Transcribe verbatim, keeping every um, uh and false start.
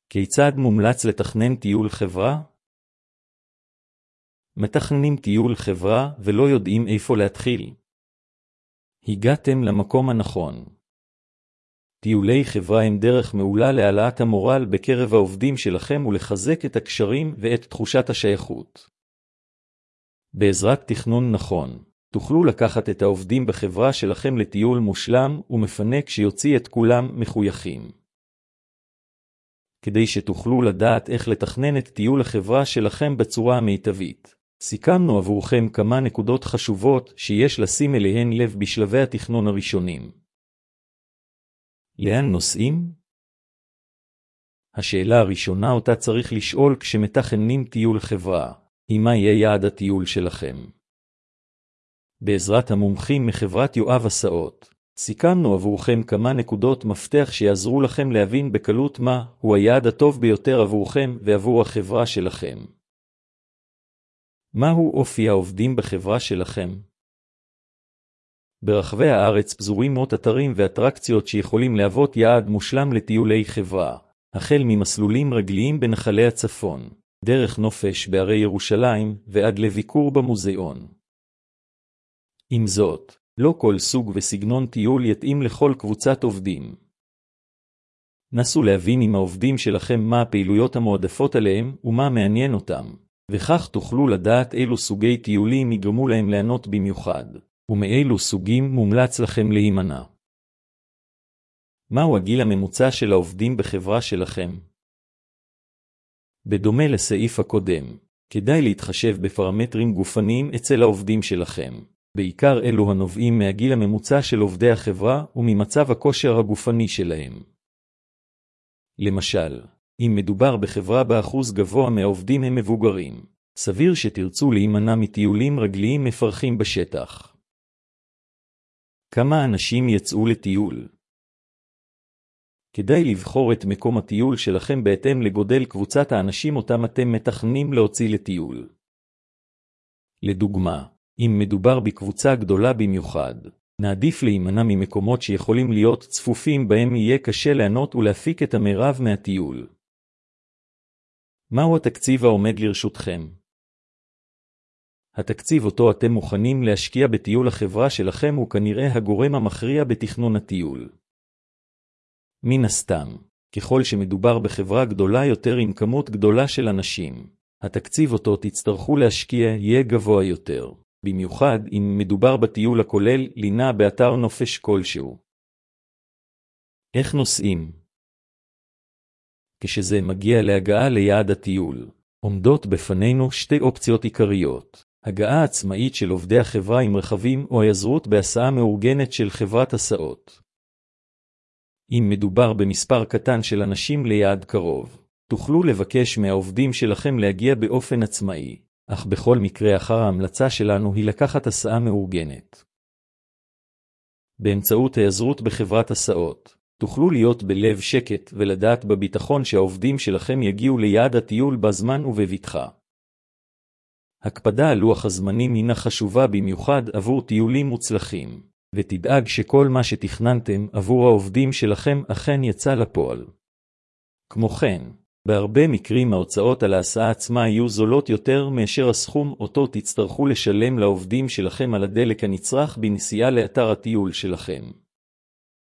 כיצד מומלץ לתכנן טיול חברה? מתכננים טיול חברה ולא יודעים איפה להתחיל. הגעתם למקום הנכון. טיולי חברה הם דרך מעולה להעלאת המורל בקרב העובדים שלכם ולחזק את הקשרים ואת תחושת השייכות. בעזרת תכנון נכון, תוכלו לקחת את העובדים בחברה שלכם לטיול מושלם ומפנק שיוציא את כולם מחויכים. כדי שתוכלו לדעת איך לתכנן את טיול החברה שלכם בצורה המיטבית, סיכמנו עבורכם כמה נקודות חשובות שיש לשים אליהן לב בשלבי התכנון הראשונים. לאן נוסעים? השאלה הראשונה אותה צריך לשאול כשמתכננים טיול חברה, היא מה יהיה יעד הטיול שלכם. בעזרת המומחים מחברת יואב הסעות, סיכמנו עבורכם כמה נקודות מפתח שיעזרו לכם להבין בקלות מה הוא היעד הטוב ביותר עבורכם ועבור החברה שלכם. מהו אופי העובדים בחברה שלכם? ברחבי הארץ פזורים מאות אתרים ואטרקציות שיכולים להוות יעד מושלם לטיולי חברה, החל ממסלולים רגליים בנחלי הצפון, דרך נופש בערי ירושלים ועד לביקור במוזיאון. עם זאת, לא כל סוג וסגנון טיול יתאים לכל קבוצת עובדים. נסו להבין עם העובדים שלכם מה הפעילויות המועדפות עליהם ומה מעניין אותם, וכך תוכלו לדעת אילו סוגי טיולים יגרמו להם ליהנות במיוחד, ומאילו סוגים מומלץ לכם להימנע. מהו הגיל הממוצע של העובדים בחברה שלכם? בדומה לסעיף הקודם, כדאי להתחשב בפרמטרים גופניים אצל העובדים שלכם, בעיקר אלו הנובעים מהגיל הממוצע של עובדי החברה וממצב הכושר הגופני שלהם. למשל, אם מדובר בחברה באחוז גבוה מהעובדים הם מבוגרים, סביר שתרצו להימנע מטיולים רגליים מפרכים בשטח. כמה אנשים יצאו לטיול? כדאי לבחור את מקום הטיול שלכם בהתאם לגודל קבוצת האנשים אותם אתם מתכננים להוציא לטיול. לדוגמה, אם מדובר בקבוצה גדולה במיוחד, נעדיף להימנע ממקומות שיכולים להיות צפופים בהם יהיה קשה ליהנות ולהפיק את המרב מהטיול. מהו התקציב העומד לרשותכם? התקציב אותו אתם מוכנים להשקיע בטיול החברה שלכם הוא כנראה הגורם המכריע בתכנון הטיול. מן הסתם, ככל שמדובר בחברה גדולה יותר עם כמות גדולה של אנשים, התקציב אותו תצטרכו להשקיע יהיה גבוה יותר, במיוחד אם מדובר בטיול הכולל לינה באתר נופש כלשהו. איך נוסעים? כשזה מגיע להגעה ליעד הטיול, עומדות בפנינו שתי אופציות עיקריות. הגעה עצמאית של עובדי החברה עם רכבים או היעזרות בהסעה מאורגנת של חברת הסעות. אם מדובר במספר קטן של אנשים ליעד קרוב, תוכלו לבקש מהעובדים שלכם להגיע באופן עצמאי, אך בכל מקרה אחר ההמלצה שלנו היא לקחת הסעה מאורגנת. באמצעות היעזרות בחברת הסעות, תוכלו להיות בלב שקט ולדעת בביטחון שהעובדים שלכם יגיעו ליעד הטיול בזמן ובבטחה. הקפדה על לוח הזמנים הינה חשובה במיוחד עבור טיולים מוצלחים, ותדאג שכל מה שתכננתם עבור העובדים שלכם אכן יצא לפועל. כמו כן, בהרבה מקרים ההוצאות על ההסעה עצמה יהיו זולות יותר מאשר הסכום אותו תצטרכו לשלם לעובדים שלכם על הדלק הנצרך בנסיעה לאתר הטיול שלכם.